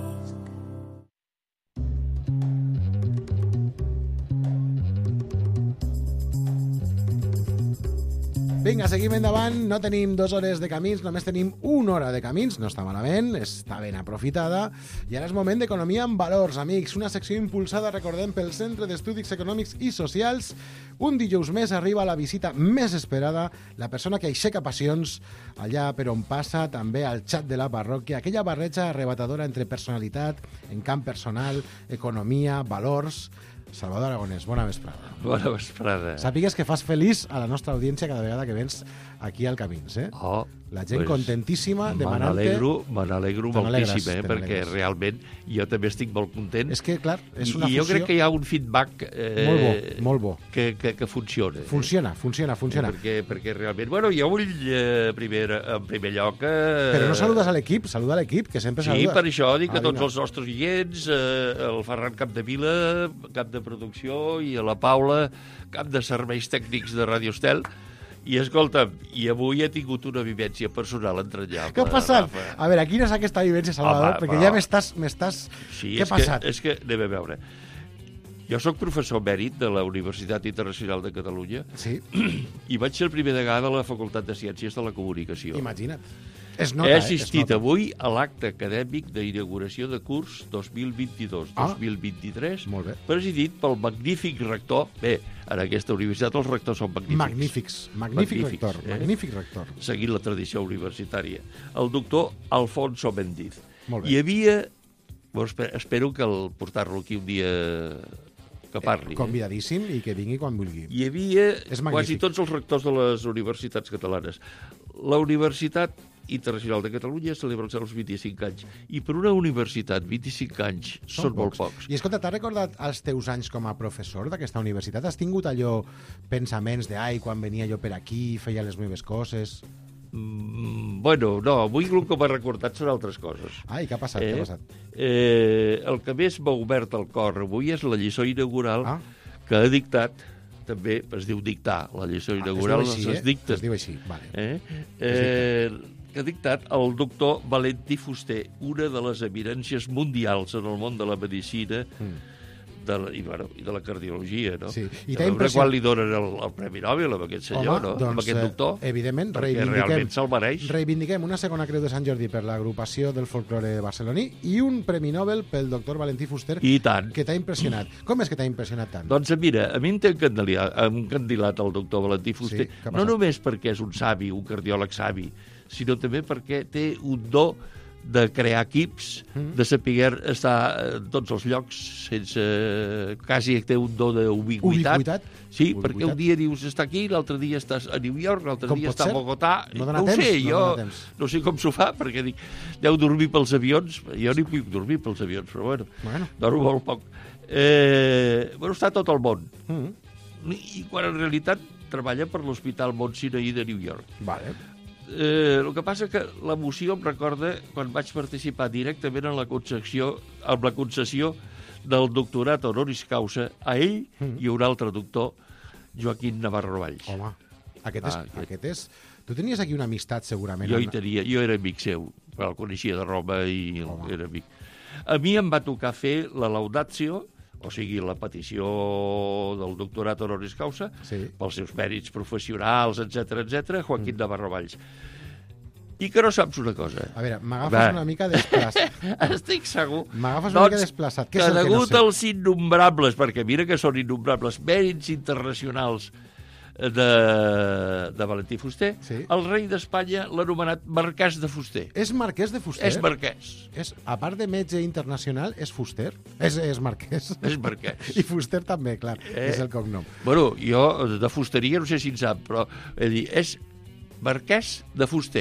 Vinga, seguim endavant. No tenim 2 hores de camins, només tenim 1 hora de camins. No està malament, està ben aprofitada. I ara és moment d'Economia amb Valors, amics. Una secció impulsada, recordem, pel Centre d'Estudis Econòmics i Socials. Un dijous més arriba la visita més esperada, la persona que aixeca passions allà per on passa, també al xat de la parròquia, aquella barreja arrebatadora entre personalitat, encant personal, economia, valors. Salvador Aragonès, bona vesprada. Bona vesprada. Sàpigues que fas feliç a la nostra audiència cada vegada que vens aquí al Camins, eh? Oh, la gent contentíssima, demanant-te... Me n'alegro moltíssim, perquè realment jo també estic molt content. És que, clar, és una fusió... I jo crec que hi ha un feedback... molt bo. Que funciona. Funciona. Perquè realment... Bueno, jo vull en primer lloc... Però no saludes a l'equip, saluda a l'equip, que sempre saluda. Sí, per això dic a tots els nostres oients, el Ferran Capdevila, cap de producció, i a la Paula, cap de serveis tècnics de Ràdio Estel. I escolta'm, i avui he tingut una vivència personal entranyable. Què ha passat? Rafa. A veure, quina és aquesta vivència, Salvador? Perquè ja m'estàs... Sí, què ha passat? És que anem a veure. Jo sóc professor mèrit de la Universitat Internacional de Catalunya. Sí. I vaig ser el primer degà de la Facultat de Ciències de la Comunicació. Imagina't. He assistit avui a l'acte acadèmic d'inauguració de curs 2022-2023, presidit pel magnífic rector. Bé, en aquesta universitat els rectors són magnífics. Magnífic rector. Seguint la tradició universitària. El doctor Alfonso Mendiz. Molt bé. Hi havia... Bueno, espero que el portar-lo aquí un dia que parli. Convidadíssim i que vingui quan vulgui. Hi havia quasi tots els rectors de les universitats catalanes. La Universitat Internacional de Catalunya celebra els seus 25 anys. I per una universitat, 25 anys són molt pocs. I escolta, t'has recordat els teus anys com a professor d'aquesta universitat? Has tingut allò pensaments de quan venia jo per aquí, feia les meves coses... Bueno, no, avui el que m'ha recordat són altres coses. I què ha passat? Què ha passat? El que més m'ha obert el cor avui és la lliçó inaugural que ha dictat, també es diu dictar, la lliçó inaugural es dicta. Es diu així, vale. Que ha dictat el doctor Valentí Fuster, una de les eminències mundials en el món de la medicina i de la cardiologia, no? Sí. I a veure quan li donen el Premi Nobel amb aquest senyor, no? Amb aquest doctor. Evidentment, perquè realment se'l mereix. Reivindiquem una segona creu de Sant Jordi per l'agrupació del folklore barceloní i un Premi Nobel pel doctor Valentí Fuster. I tant. Que t'ha impressionat. Com és que t'ha impressionat tant? Doncs mira, a mi em té encandilat el doctor Valentí Fuster, no només perquè és un savi, un cardiòleg savi, sinó també perquè té un do de crear equips, de saber estar en tots els llocs sense... Quasi té un do d'ubiquitat. Sí, perquè un dia dius està aquí, l'altre dia estàs a New York, l'altre dia està a Bogotà. No ho sé, jo no sé com s'ho fa, perquè dic, deu dormir pels avions. Jo ni puc dormir pels avions, però bueno, dormo molt poc. Està tot el món. I quan en realitat treballa per l'Hospital Mont Sinaí de New York. Vale. El que passa que l'emoció em recorda quan vaig participar directament en la concessió del doctorat honoris causa a ell i un altre doctor, Joaquín Navarro Valls. Home, aquest és... Tu tenies aquí una amistat, segurament. Jo era amic seu, el coneixia de Roma i era amic. A mi em va tocar fer la laudatio, o sigui, la petició del doctorat honoris causa, pels seus mèrits professionals, etc, Joaquín Navarro Valls. I que no saps una cosa. A veure, m'agafes una mica desplaçat. Estic segur. M'agafes una mica desplaçat. Que degut als innombrables, perquè mira que són innombrables, mèrits internacionals de Valentí Fuster, el rei d'Espanya l'ha anomenat marquès de Fuster. És marquès de Fuster? És marquès. A part de metge internacional, és Fuster? És marquès. És marquès. I Fuster també, clar, és el cognom. Bueno, jo de fusteria no sé si en sap, però és marquès de Fuster.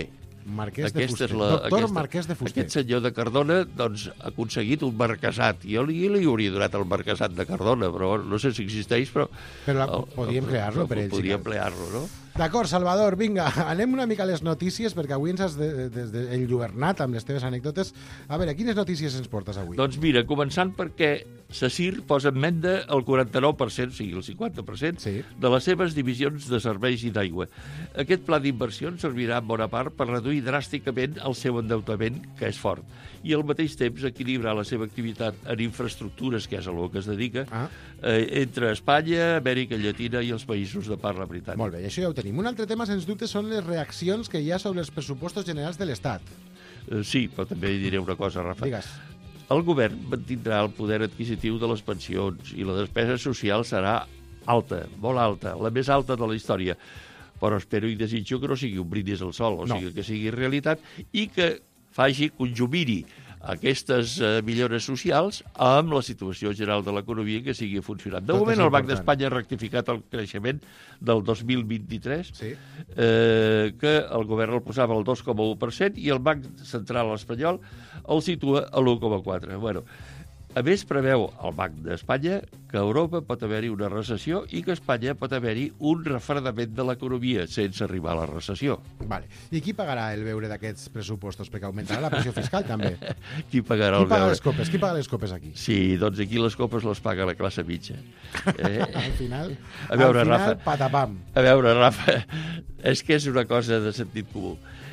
Marquès de Fuster. Doctor Marquès de Fuster. Aquest senyor de Cardona doncs, ha aconseguit un marquesat. Jo li hauria donat el marquesat de Cardona, però no sé si existeix, però... Però podíem crear-lo per ell. Podíem crear-lo, no? D'acord, Salvador, vinga, anem una mica a les notícies, perquè avui ens has enlluernat amb les teves anècdotes. A veure, quines notícies ens portes avui? Doncs mira, començant perquè SACIR posa en venda el 49%, o sigui, el 50%, de les seves divisions de serveis i d'aigua. Aquest pla d'inversions servirà en bona part per reduir dràsticament el seu endeutament, que és fort, i al mateix temps equilibrar la seva activitat en infraestructures, que és a lo que es dedica, entre Espanya, Amèrica Llatina i els països de parla britànica. Molt bé, això ja ho tenim. Un altre tema, sens dubte, són les reaccions que hi ha sobre els pressupostos generals de l'Estat. Sí, però també diré una cosa, Rafa. Digues. El govern mantindrà el poder adquisitiu de les pensions i la despesa social serà alta, molt alta, la més alta de la història. Però espero i desitjo que no sigui un brindis al sol, sigui que sigui realitat i que faci conjumiri aquestes millores socials amb la situació general de l'economia que sigui funcionant. De moment, el Banc d'Espanya ha rectificat el creixement del 2023, que el govern el posava al 2,1% i el Banc Central espanyol el situa a l'1,4%. Bueno, a més, preveu el Banc d'Espanya que a Europa pot haver-hi una recessió i que a Espanya pot haver-hi un refredament de l'economia sense arribar a la recessió. Vale. I qui pagarà el beure d'aquests pressupostos? Perquè augmentarà la pressió fiscal, també. Qui pagarà el beure? Qui paga les copes aquí? Sí, doncs aquí les copes les paga la classe mitja. Al final, Rafa, patapam. A veure, Rafa, és que és una cosa de sentit comú.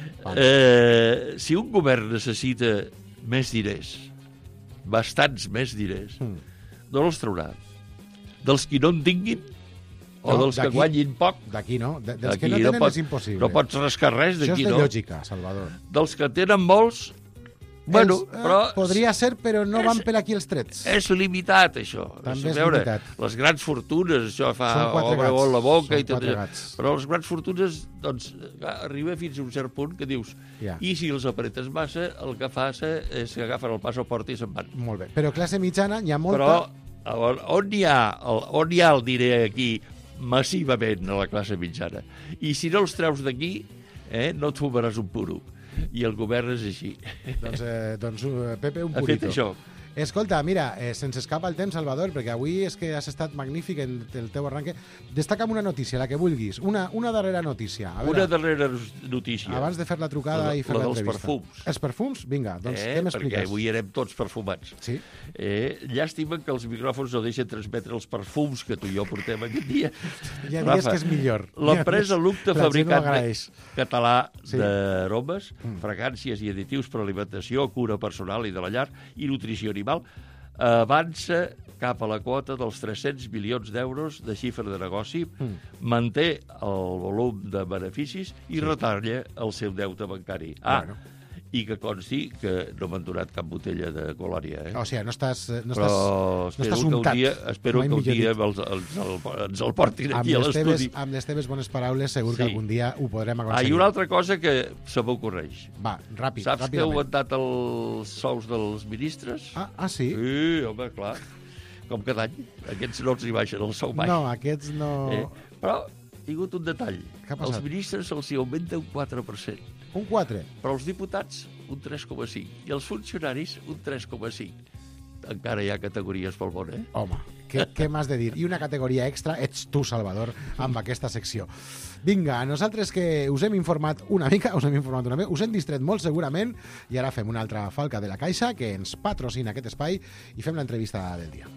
Si un govern necessita més diners, bastants més diners, d'on els traurà? Dels qui no en tinguin? O dels que guanyin poc? D'aquí no, dels que no tenen és impossible. No pots rascar res d'aquí, no? Això és de lògica, Salvador. Dels que tenen molts, bueno, però... Podria ser, però no van per aquí els trets. És limitat, això. També és limitat. Les grans fortunes, això fa obre molt la boca i tot. Però les grans fortunes, doncs, arriba fins a un cert punt que dius, i si els apretes massa, el que fas és que agafen el passaport i se'n van. Molt bé. Però classe mitjana, hi ha molta... Però on hi ha el diner aquí massivament a la classe mitjana? I si no els treus d'aquí, no et fumaràs un puro. I el govern és així. Doncs Pepe, un purito. Ha fet això. Escolta, mira, se'ns escapa el temps, Salvador, perquè avui és que has estat magnífic en el teu arranque. Destaca'm una notícia, la que vulguis. Una darrera notícia. Una darrera notícia. Abans de fer la trucada i fer l'entrevista. La dels perfums. Els perfums? Vinga, doncs què m'expliques? Perquè avui anem tots perfumats. Sí. Llàstima que els micròfons no deixen transmetre els perfums que tu i jo portem aquest dia. Ja digues que és millor. L'empresa Lucta, fabricant català d'aromes, fragàncies i additius per alimentació, cura personal i de la llar i nutrició animal, avança cap a la quota dels 300 milions d'euros de xifra de negoci, manté el volum de beneficis i retalla el seu deute bancari. I que consti que no m'han donat cap botella de colònia. O sigui, no estàs untat. Espero que un dia ens el portin aquí a l'estudi. Amb les teves bones paraules segur que algun dia ho podrem aconseguir. I una altra cosa que se m'ocorreix. Va, ràpid. Saps que heu augmentat els sous dels ministres? Sí? Sí, home, clar. Com cada any. Aquests no els hi baixen el sou mai. No, aquests no... Però ha tingut un detall. Els ministres se'ls hi augmenta un 4%. Un 4? Però els diputats, un 3,5. I els funcionaris, un 3,5. Encara hi ha categories pel món, Home, què m'has de dir? I una categoria extra ets tu, Salvador, amb aquesta secció. Vinga, nosaltres que us hem informat una mica, us hem distret molt segurament, i ara fem una altra falca de la Caixa que ens patrocina aquest espai i fem l'entrevista del dia.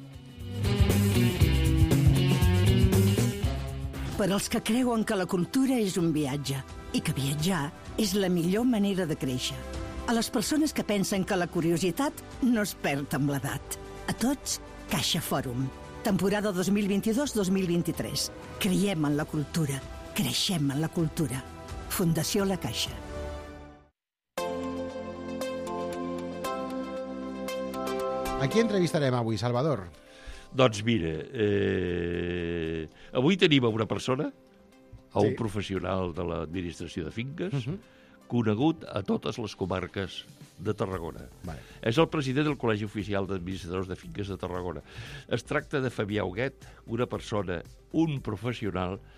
Per als que creuen que la cultura és un viatge i que viatjar és la millor manera de créixer. A les persones que pensen que la curiositat no es perd amb l'edat. A tots, Caixa Fòrum. Temporada 2022-2023. Creiem en la cultura. Creixem en la cultura. Fundació La Caixa. A qui entrevistarem avui, Salvador? Doncs mira, avui tenim una persona, un professional de l'administració de finques, conegut a totes les comarques de Tarragona. És el president del Col·legi Oficial d'Administradors de Finques de Tarragona. Es tracta de Fabià Huguet, una persona, un professional,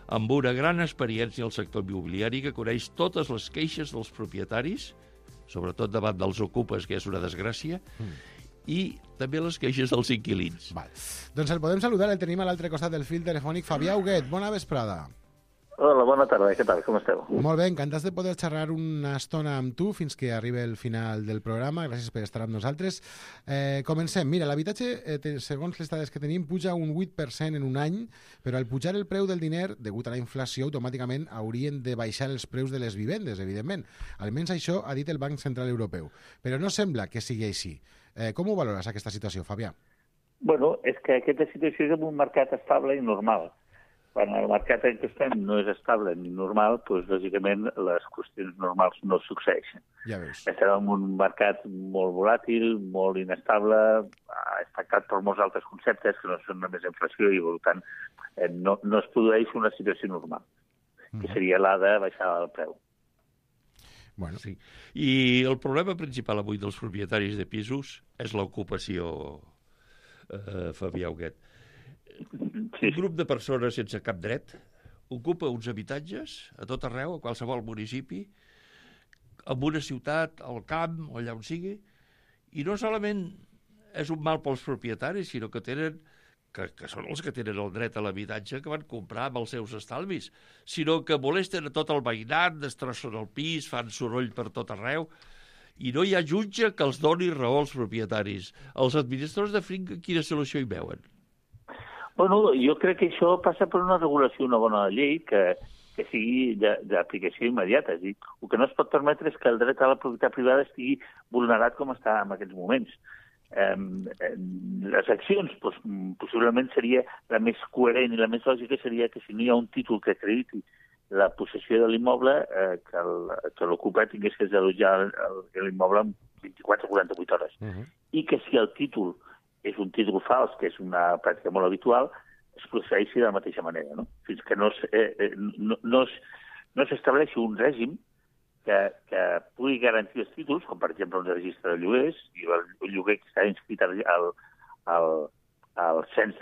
amb una gran experiència al sector immobiliari que coneix totes les queixes dels propietaris, sobretot davant dels ocupes, que és una desgràcia, i també les queixes dels inquilins. Val. Doncs el podem saludar, el tenim a l'altre costat del fil telefònic. Fabià Huguet, bona vesprada. Hola, bona tarda, què tal, com esteu? Molt bé, encantats de poder xerrar una estona amb tu fins que arribi el final del programa. Gràcies per estar amb nosaltres. Comencem. Mira, l'habitatge, segons les dades que tenim, puja un 8% en un any, però al pujar el preu del diner, degut a la inflació, automàticament haurien de baixar els preus de les vivendes, evidentment. Almenys això ha dit el Banc Central Europeu. Però no sembla que sigui així. Com ho valores, aquesta situació, Fabià? Bueno, és que aquesta situació és en un mercat estable i normal. Quan el mercat en què estem no és estable ni normal, doncs, lògicament, les qüestions normals no succeeixen. Ja veus. Estem en un mercat molt volàtil, molt inestable, afectat per molts altres conceptes que no són només inflació i, per tant, no es produeix una situació normal, que seria la de baixar el preu. Bueno, sí. I el problema principal avui dels propietaris de pisos és l'ocupació, Fabià Huguet. Sí. Un grup de persones sense cap dret ocupa uns habitatges a tot arreu, a qualsevol municipi, en una ciutat, al camp, o allà on sigui, i no solament és un mal pels propietaris, sinó que tenen que són els que tenen el dret a l'habitatge que van comprar amb els seus estalvis, sinó que molesten a tot el veïnat, destrossen el pis, fan soroll per tot arreu, i no hi ha jutge que els doni raó als propietaris. Els administradors de finca, quina solució hi veuen? Bueno, jo crec que això passa per una regulació, una bona llei que sigui d'aplicació immediata. És a dir, el que no es pot permetre és que el dret a la propietat privada estigui vulnerat com està en aquests moments. Les accions, doncs, possiblement seria la més coherent i la més lògica seria que si no hi ha un títol que acrediti la possessió de l'immoble, que l'ocupa tingués que desallotjar l'immoble en 24 o 48 hores. I que si el títol és un títol fals, que és una pràctica molt habitual, es procedeixi de la mateixa manera, no? Fins que no s'estableixi un règim que pugui garantir els títols, com per exemple un registre de lloguers, i el lloguer que està inscrit al cens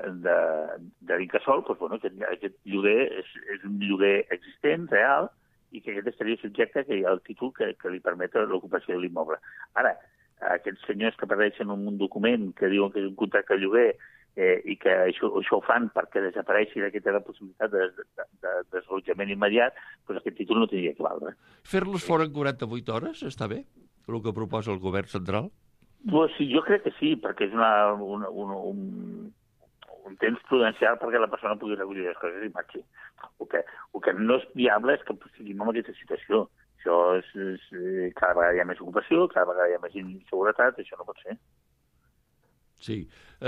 de l'Incasòl, doncs, bueno, aquest lloguer és un lloguer existent, real, i que aquest estaria subjecte que hi ha el títol que li permet l'ocupació de l'immoble. Ara, aquests senyors que apareixen en un document que diuen que és un contracte de lloguer i que això ho fan perquè desapareixi d'aquesta la possibilitat de desallotjament immediat, doncs aquest títol no tindria que valdre. Fer-los fora en 48 hores està bé? El que proposa el govern central? Pues sí, jo crec que sí, perquè és un temps prudencial perquè la persona pugui recollir les coses i marxi. El que no és viable és que seguim en aquesta situació. Això és cada vegada hi ha més ocupació, cada vegada hi ha més inseguretat, això no pot ser. Sí.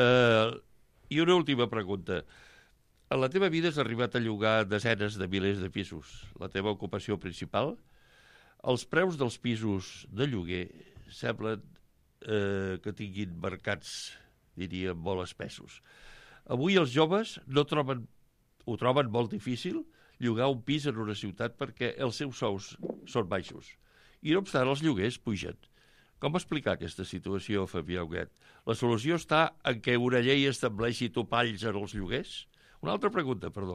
I una última pregunta. En la teva vida has arribat a llogar desenes de milers de pisos. La teva ocupació principal? Els preus dels pisos de lloguer semblen que tinguin mercats, diríem, molt espessos. Avui els joves ho troben molt difícil llogar un pis en una ciutat perquè els seus sous són baixos. I no obstant, els lloguers pugen. Com explicar aquesta situació, Fabià Huguet? La solució està en què una llei estableixi topalls en els lloguers? Una altra pregunta, perdó.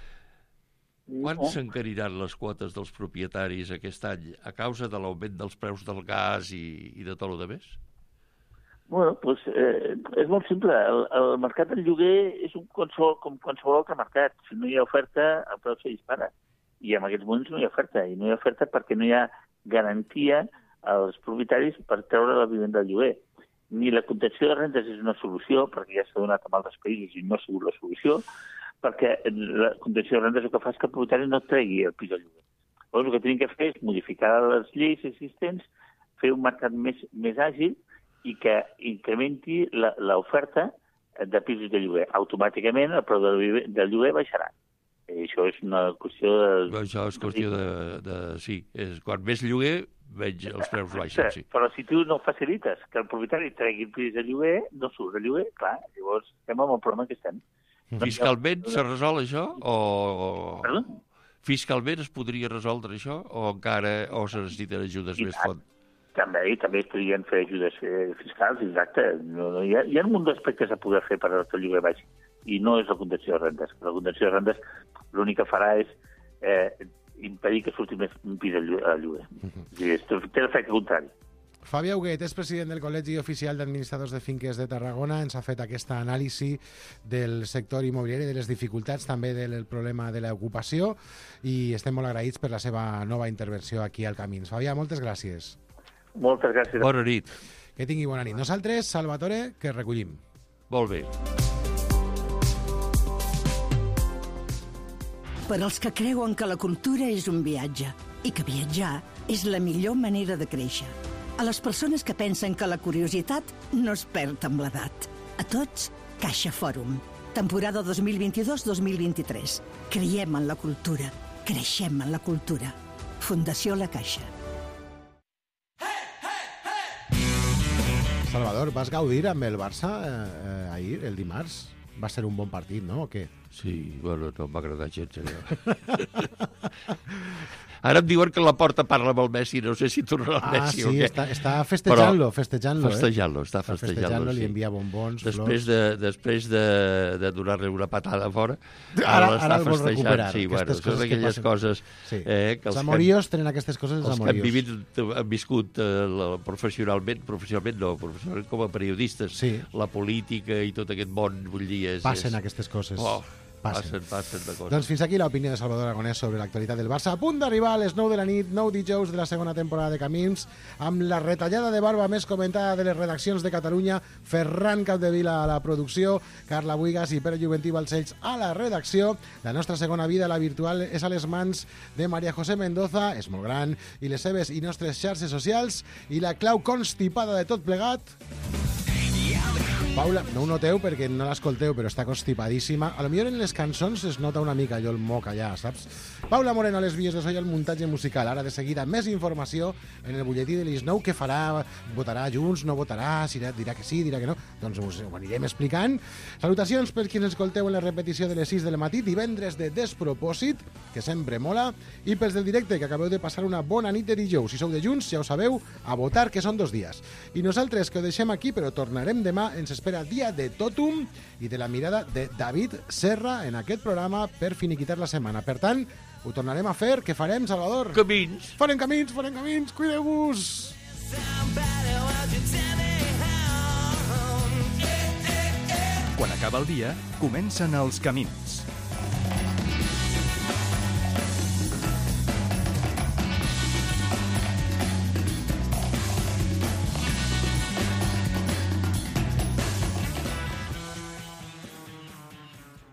Quan s'encariran les quotes dels propietaris aquest any a causa de l'augment dels preus del gas i de tot el demés? Bueno, doncs és molt simple. El mercat del lloguer és com qualsevol altre mercat. Si no hi ha oferta, el preu se dispara. I en aquests moments no hi ha oferta. I no hi ha oferta perquè no hi ha garantia als propietaris per treure la vivenda del lloguer. Ni la contenció de rentes és una solució, perquè ja s'ha donat en altres països i no ha sigut la solució, perquè la contenció de rentes el que fa és que el propietari no tregui el pis del lloguer. Llavors, el que tenim que fer és modificar les lleis existents, fer un mercat més àgil i que incrementi l'oferta de pisos de lloguer. Automàticament el preu del lloguer baixarà. I això és una qüestió de... Això és qüestió de... Sí, quan més lloguer, menys els preus baixen, sí. Però si tu no facilites que el propietari tregui el pis de lloguer, no surt de lloguer, clar, llavors estem amb el problema que estem. Fiscalment s'ha resolt això? Perdó? Fiscalment es podria resoldre això? O encara se necessiten ajudes més fonts? També es podrien fer ajudes fiscals, exacte. Hi ha un munt d'aspectes a poder fer per que el lloguer baixi. i no és la contenció de rendes. La contenció de rendes l'únic que farà és impedir que surti més un pis al lloguer. Té l'efecte contrari. Fabi Auguet és president del Col·legi Oficial d'Administradors de Finques de Tarragona. Ens ha fet aquesta anàlisi del sector immobiliari, de les dificultats, també del problema de l'ocupació, i estem molt agraïts per la seva nova intervenció aquí al Camins. Fabià, moltes gràcies. Moltes gràcies. Bona nit. Que tingui bona nit. Nosaltres, Salvatore, que recollim. Molt bé. Per als que creuen que la cultura és un viatge i que viatjar és la millor manera de créixer. A les persones que pensen que la curiositat no es perd amb l'edat. A tots, Caixa Fòrum. Temporada 2022-2023. Creiem en la cultura. Creixem en la cultura. Fundació La Caixa. Salvador, vas gaudir amb el Barça ahir, el dimarts? Va ser un bon partit, no? O què? Sí, bueno, no m'ha agradat gens, Ara em diuen que la Porta parla amb el Messi, no sé si tornarà el Messi o què. Està festejant-lo, està festejant-lo, li envia bombons, flors. Després de donar-li una patada fora, ara l'està el vols festejant. recuperar. Sí, bueno, són d'aquelles coses... Els amoríos tenen aquestes coses, els amoríos. Que han viscut professionalment com a periodistes, la política i tot aquest món, vull dir... Passen aquestes coses. Passen de coses. Doncs fins aquí l'opinió de Salvador Aragonès sobre l'actualitat del Barça. A punt d'arribar a les 9 de la nit, 9 dijous de la segona temporada de Camins, amb la retallada de barba més comentada de les redaccions de Catalunya, Ferran Capdevila a la producció, Carla Buigas i Pere Juventí Balcells a la redacció. La nostra segona vida, la virtual, és a les mans de Maria José Mendoza, és molt gran, i les seves i nostres xarxes socials, i la clau constipada de tot plegat... Paula, no ho noteu perquè no l'escolteu, però està constipadíssima. A lo millor en les cançons es nota una mica allò el moc allà, saps? Paula Moreno a les vies de so i el muntatge musical. Ara de seguida més informació en el butlletí de l'Is9. Què farà? Votarà Junts? No votarà? Dirà que sí? Dirà que no? Doncs ho anirem explicant. Salutacions per qui ens escolteu en la repetició de les 6 del matí, divendres de Despropòsit, que sempre mola, i pels del directe, que acabeu de passar una bona nit de dijous. Si sou de Junts, ja ho sabeu, a votar, que són 2 dies. I nosaltres, que ho deixem aquí, però tornarem demà, ens espera dia de Totum i de la mirada de David Serra en aquest programa per finiquitar la setmana. Per tant, ho tornarem a fer. Què farem, Salvador? Camins. Farem camins. Cuideu-vos. Quan acaba el dia, comencen els camins.